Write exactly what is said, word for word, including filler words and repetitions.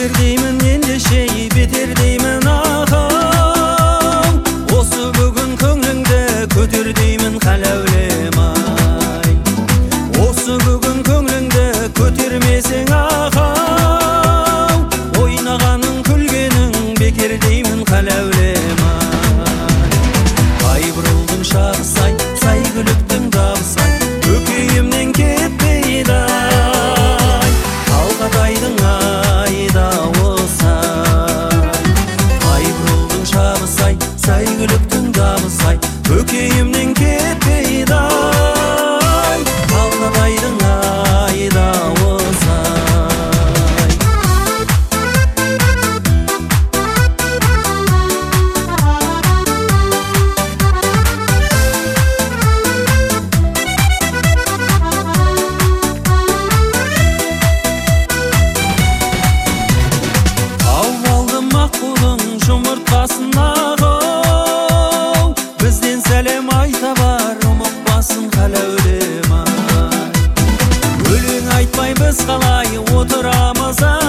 бетер деймін ендеше бетер деймін ахау. Осы бүгін көңліңді көтер деймін қаләулем ай. Осы бүгін көңліңді көтермесең ахау, ойнағаның күлгенің бекер деймін қаләулем ай. Ай бұрылдың шағы сай, сай күліктің дабы сай, көкейімнен кетпейді ай. Қалғадайдың айда осай. Ай бұрылдың шағы сай, сай күліктің дабы сай, көкейімнен кетпейді ай. Қалғадайдың айда осай. Жұмыртқасын ағау, бізден сәлем айта бар, ұмытпасын қаләулем ай. Өлең айтпай біз қалай отырамыз ай.